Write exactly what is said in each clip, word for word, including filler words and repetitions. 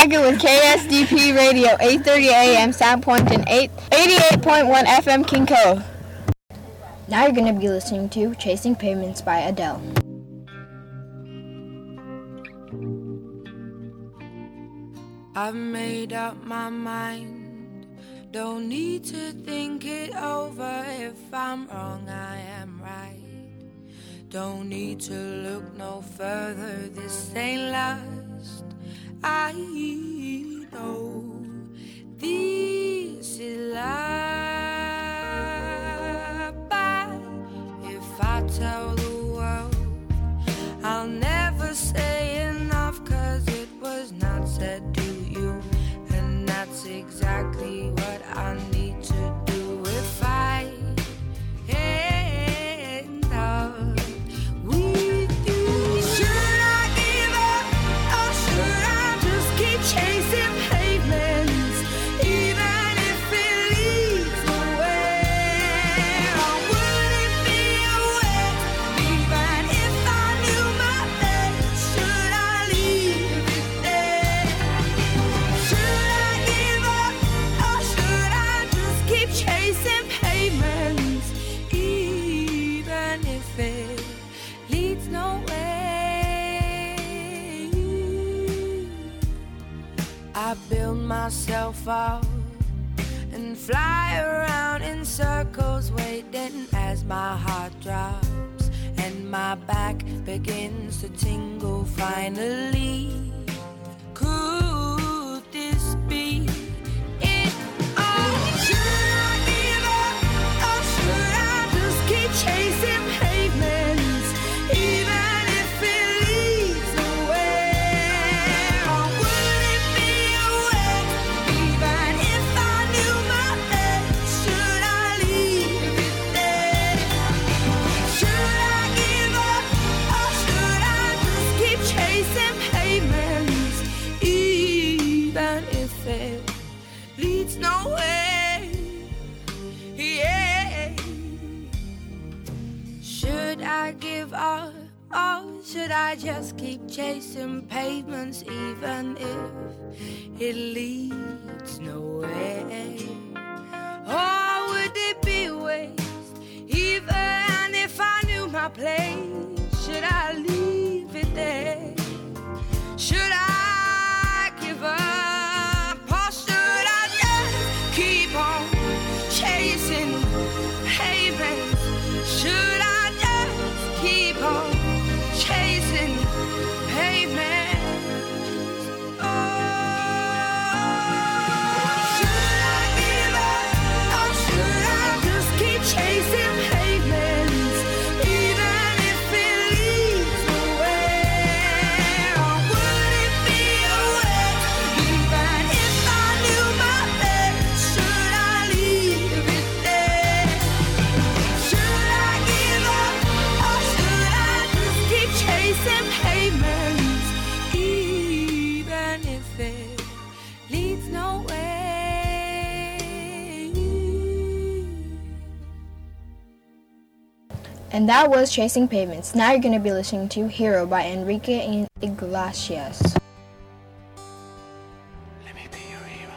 Hackett with K S D P Radio, eight thirty A M Sandpoint and eighty-eight point one F M King Cove. Now you're going to be listening to Chasing Pavements by Adele. I've made up my mind, don't need to think it over. If I'm wrong, I am right. Don't need to look no further, this ain't last. I know this is life, but if I tell the world, I'll never say enough, 'cause it was not said to you, and that's exactly what I need to do. If I end up with you, should I give up, or should I just keep chasing pavements, even if it leads nowhere? Or would it be a waste, even if I knew my best? Should I leave it there? Should I give up, or should I just keep chasing pavements, even if it leads nowhere? I build myself up and fly around in circles, waiting as my heart drops and my back begins to tingle. Finally, could this be it? Oh, should I give up, or should I just keep chasing pavements, even if it leads nowhere? Or would it be a waste, even if I knew my best? Should I leave it there? Should I give up, or should I just keep chasing pavements, even if it leads nowhere? Yeah. Should I give up, or should I just keep chasing pavements, even if it leads nowhere? Or would it be a waste, even if I knew my place? Should I leave it there? Should I give up, or should I just keep on chasing pavements? Should I just keep on chasing pavements? Oh, should I give up, or should I just keep chasing pavements, even if it leads nowhere? Or would it be a waste, even if I knew my best? Should I leave it there? Should I give up, or should I just keep chasing pavements, even if it leads nowhere? And that was Chasing Pavements. Now you're going to be listening to Hero by Enrique Iglesias. Let me be your hero.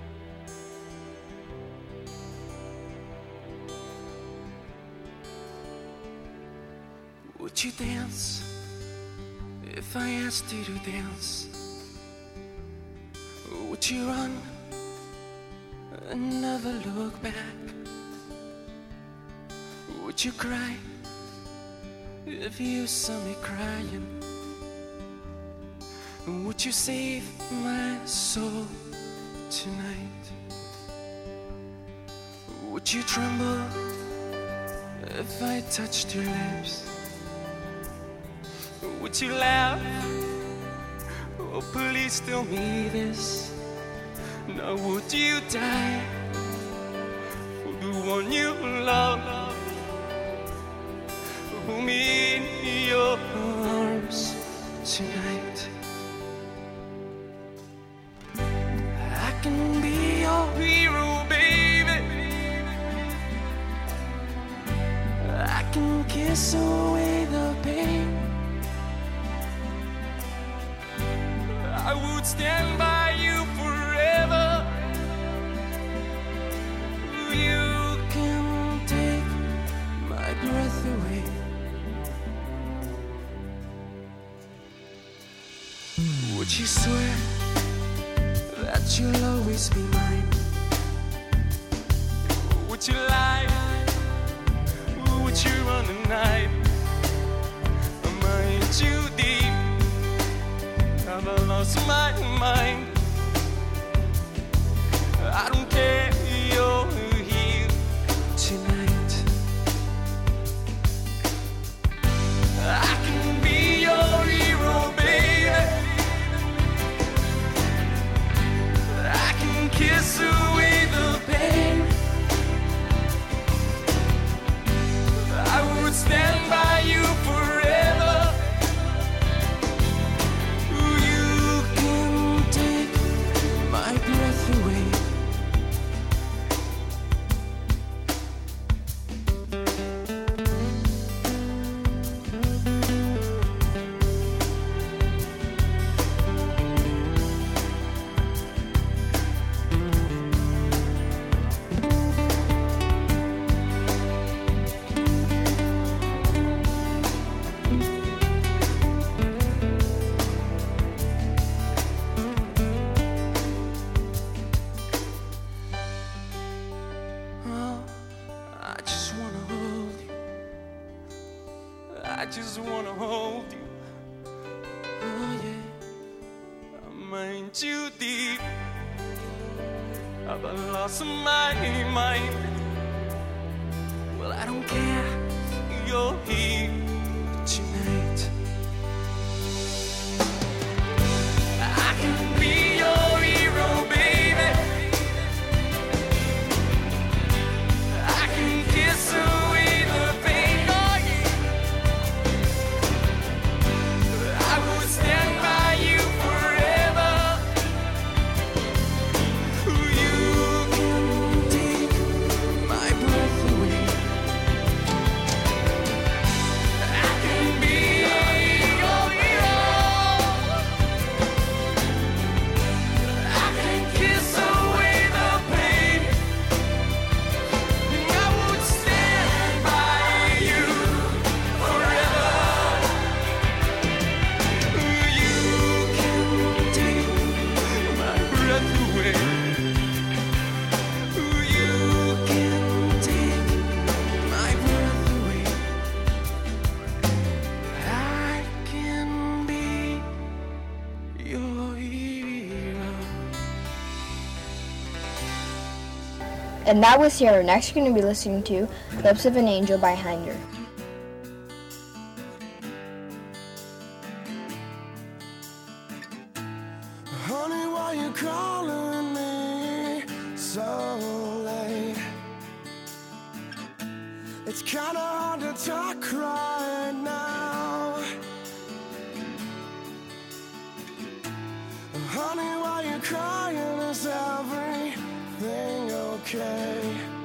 Would you dance if I asked you to dance? Would you run and never look back? Would you cry if you saw me crying? Would you save my soul tonight? Would you tremble if I touched your lips? Would you laugh? Oh, please tell me this. Now would you die for the one you love? Hold me in your arms tonight. I can be your hero, baby. I can kiss away the pain. I would stand by you Would you swear that you'll always be mine? Would you lie? Would you run the night? Am I in too deep? Have I lost my mind? I don't care, you're here tonight. I can be your hero, baby. I can kiss away the pain. I would stand by you forever. You can take my breath away. I just wanna hold you. I just wanna hold you. Oh yeah, I'm in too deep. Have I lost my mind? Well, I don't care. You're here tonight. I can be your hero, baby. I can kiss away the pain. Oh yeah. I would stand by you forever. You can take my breath away. I can be your hero. I can kiss away the pain. And I would stand by you forever. You can take my breath away. You can take my breath away. I can be your hero. And that was Sierra. Next, you're going to be listening to Lips of an Angel by Hinder. Honey, why you calling me so late? It's kinda hard to talk right now. Honey, why you crying? Is everything okay?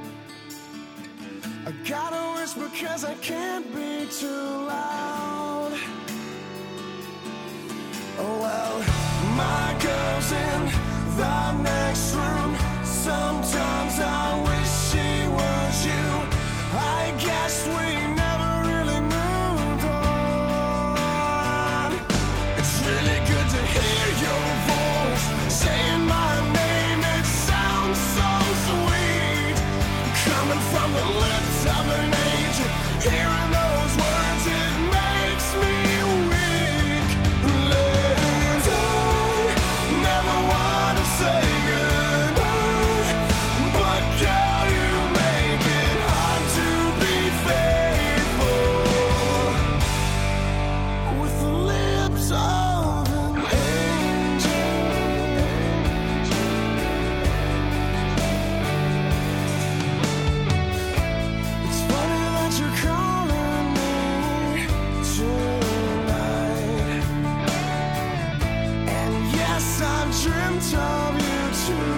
I gotta whisper 'cause I can't be too loud. Oh well, my girl's in the next room. Sometimes I wish she was you. I guess we never really moved on. It's really good to hear your voice saying my name. It sounds so sweet, coming from the lips of an angel. Hearing those words, it makes me weak. Liz, I never want to say goodbye, but girl, you make it hard to be faithful with the lips of an angel. It's funny that you're calling me tonight. And yes, I've dreamt of you too.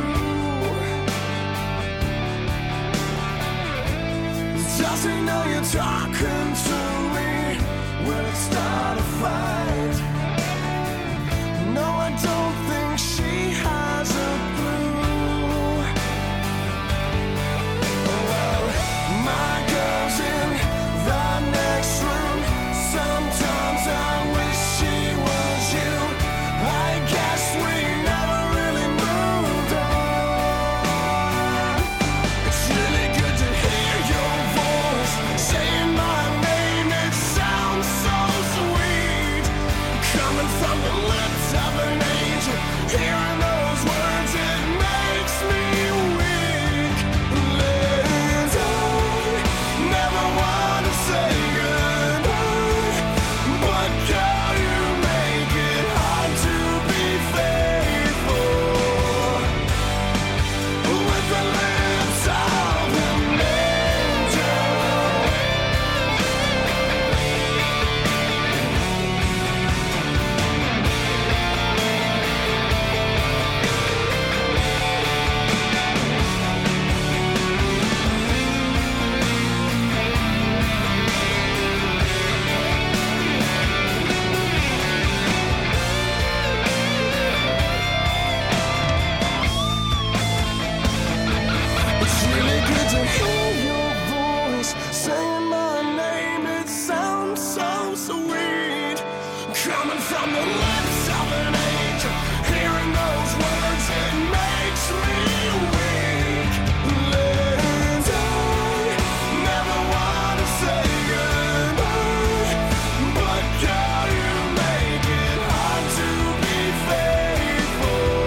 Does he know you're talking to me? Will it start a fight? No, I don't think she has a clue. Oh well, my girl's in the next room. Sometimes I wish she was you. I guess to hear your voice saying my name. It sounds so sweet, coming from the lips of an angel. Hearing those words, it makes me weak. And I never want to say goodbye, but girl, you make it hard to be faithful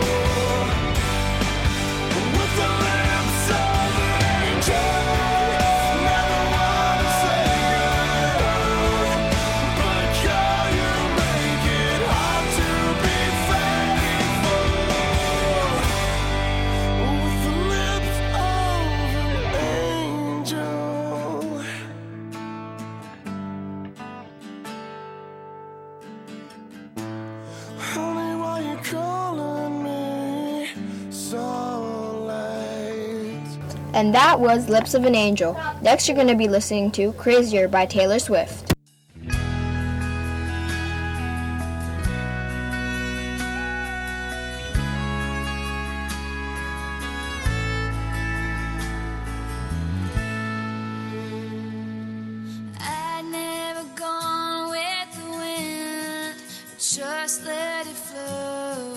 with the lips of an angel. Never want to say goodbye, but girl, you make it hard to be faithful with the lips of an angel. Honey, why you calling me so late? And that was Lips of an Angel. Next, you're going to be listening to Crazier by Taylor Swift. I'd never gone with the wind, but just let it flow.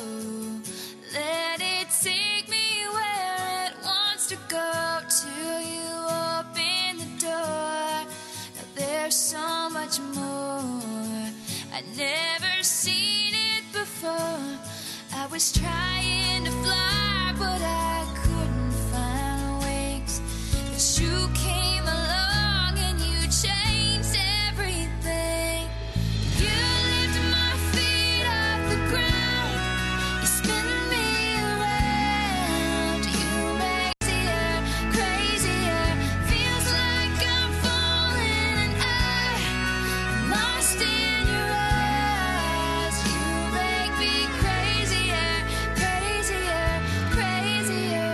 Let it take me where it wants to go till you open the door. Now there's so much more. I'd never seen it before. I was trying to fly, but I couldn't find wings. But you came along and you changed everything. You lifted my feet off the ground. You spin me around. You make it crazier. Feels like I'm falling and I'm lost in your eyes. You make me crazier, crazier, crazier.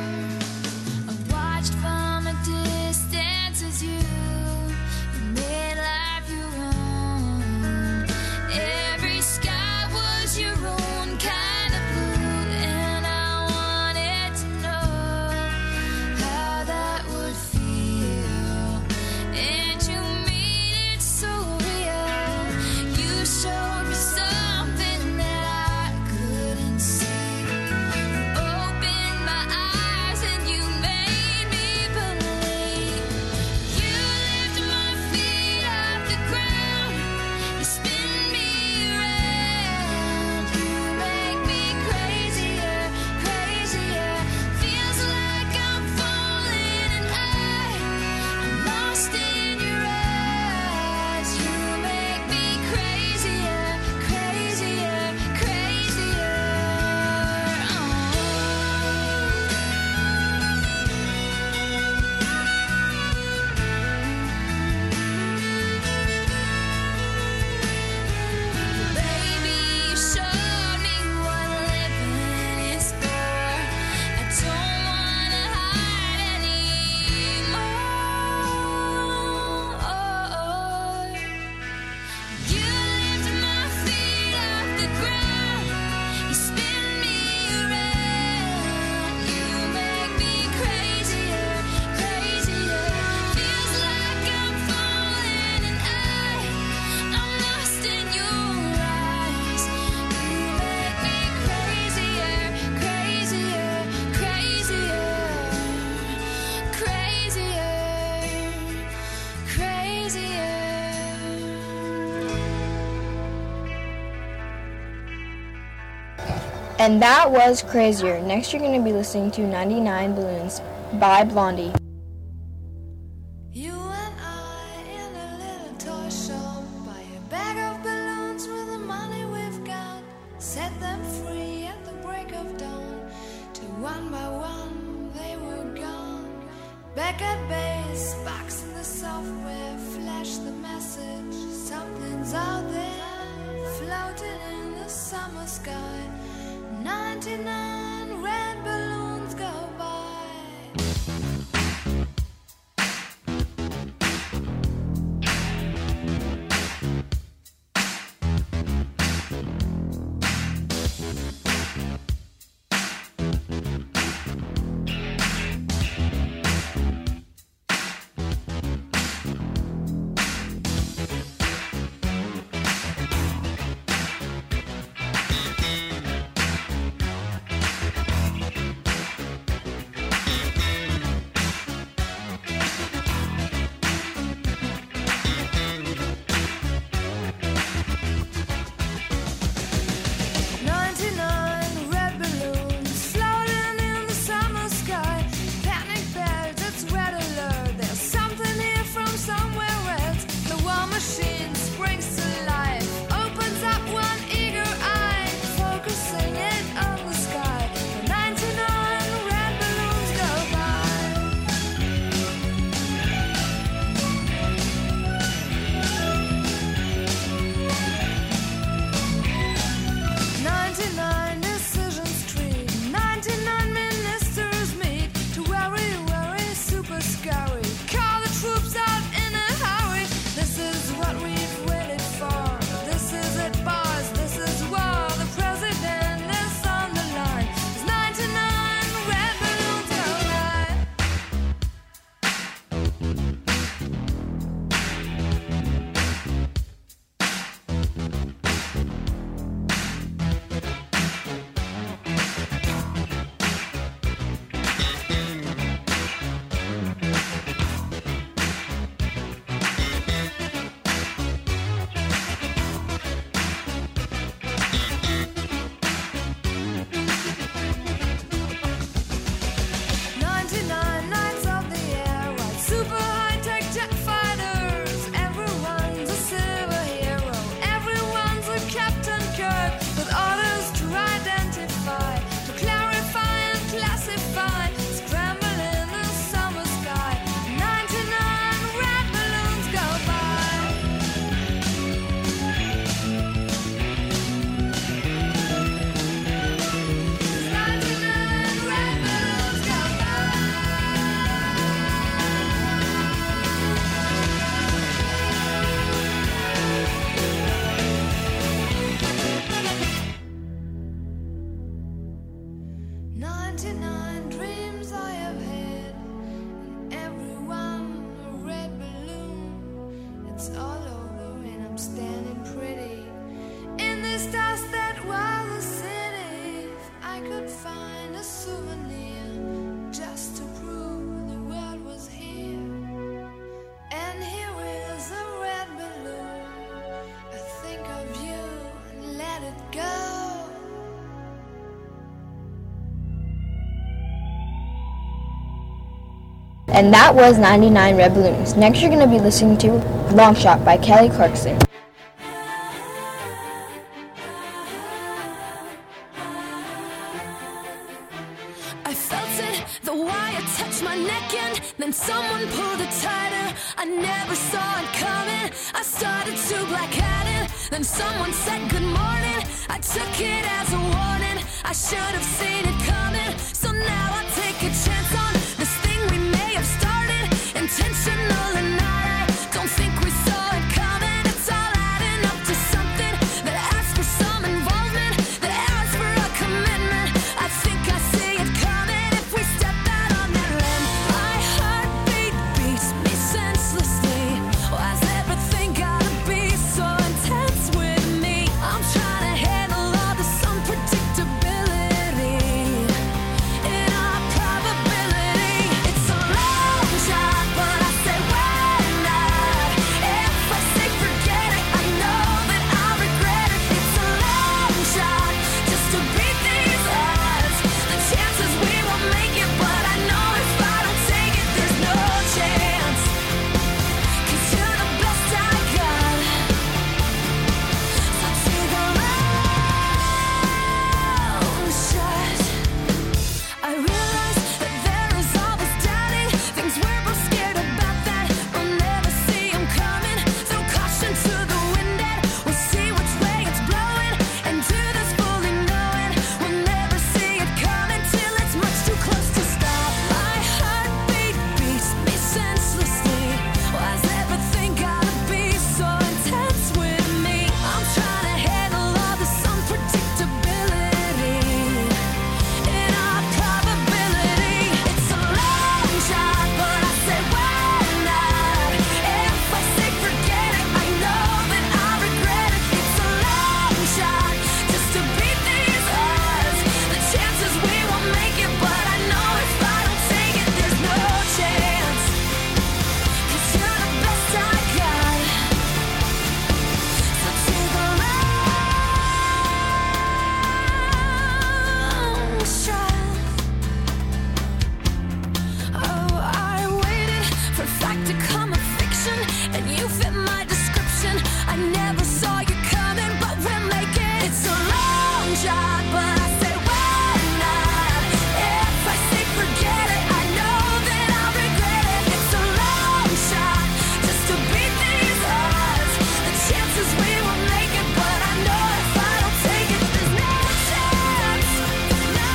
I watched from a distance as you, you made life your own. Every sky was your own kind of blue, and I wanted to know how that would feel. And you made it so real. You showed me something that I couldn't see. You opened my eyes and you made me believe. You lifted my feet off the ground. You spin me around. You make me crazier, crazier. Feels like I'm falling and I'm lost in your eyes. You make me crazier, crazier, crazier. Baby, you showed me what living is for. I don't wanna hide anymore. You lifted my feet off the ground. You spin me around. You make me crazier, crazier. Feels like I'm falling and I'm lost in your eyes. You make me crazier, crazier, crazier, crazier, crazier. And that was Crazier. Next, you're going to be listening to ninety-nine Balloons by Blondie. You and I in a little toy shop, buy a bag of balloons with the money we've got, set them free at the break of dawn. Till one by one they were gone. Back at base, box in the software, flash the message. Something's out there, floating in the summer sky. ninety-nine red balloons go by. ninety-nine dreams I have had, and every one a red balloon. It's all over and I'm standing pretty in this dust that was a city. If I could find a souvenir just to prove the world was here, and here is a red balloon. I think of you and let it go. And that was ninety-nine Red Balloons. Next you're going to be listening to Long Shot by Kelly Clarkson. I felt it, the wire touched my neck, and then someone pulled it tighter. I never saw it coming. I started to black out it. Then someone said good morning. I took it as a warning. I should have seen it coming. So now I take a chance on this thing we may have started. Intentional or not, I don't think we saw it coming. It's all adding up to something that asks for some involvement, that asks for a commitment. I think I see it coming if we step out on that limb. My heartbeat beats me senselessly. Why's everything gotta be so intense with me? I'm trying to handle all this unpredictability in our probability. It's a long shot, but I say why not? If I say forget it, I know that I'll regret it. It's a long shot just to beat these odds. The chances we won't make it, but I know if I don't take it, there's no chance. 'Cause you're the best I got. So take a long shot. I realize that there is always doubting things we're both scared about that we'll never see 'em coming. Throw caution to the wind and we'll see which way it's blowing. And do this fully knowing we'll never see it coming till it's much too close to stop. My heartbeat beats me senselessly. Why's everything gotta be so intense with me? I'm trying to handle all this unpredictability in our probability. It's a long shot, but I say why not? If I say forget it, I know that I'll regret it. It's a long shot just to beat these odds. The chances we won't make it, but I know if I don't take it, there's no chance. 'Cause you're the best I got. So take a long shot. Oh, I waited for fact to come a fiction, and you fit my description. I never saw you coming, but we'll make it. It's a long shot, but I say why not? If I say forget it, I know that I'll regret it. It's a long shot just to beat these odds. The chances we will make it, but I know if I don't take it, there's no chance. No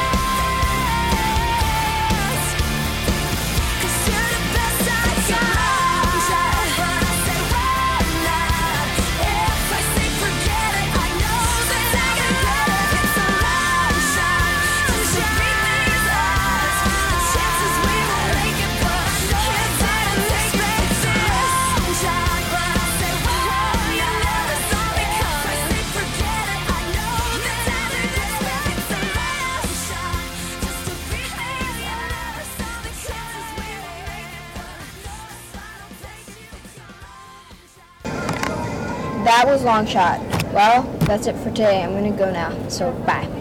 chance. 'Cause you're the best I got. But I say why not? If I say forget it, I know that I regret it. It's a long shot just to beat these odds. The chances we won't make it, but I know if I don't take it, it's a long shot. But I say why you never saw me coming. If I say forget it, I know that I regret it. It's a long shot just to beat these odds. The chances we won't make it, but I know if I don't take it, it's a long shot. That was Long Shot. Well, that's it for today. I'm going to go now. So, bye.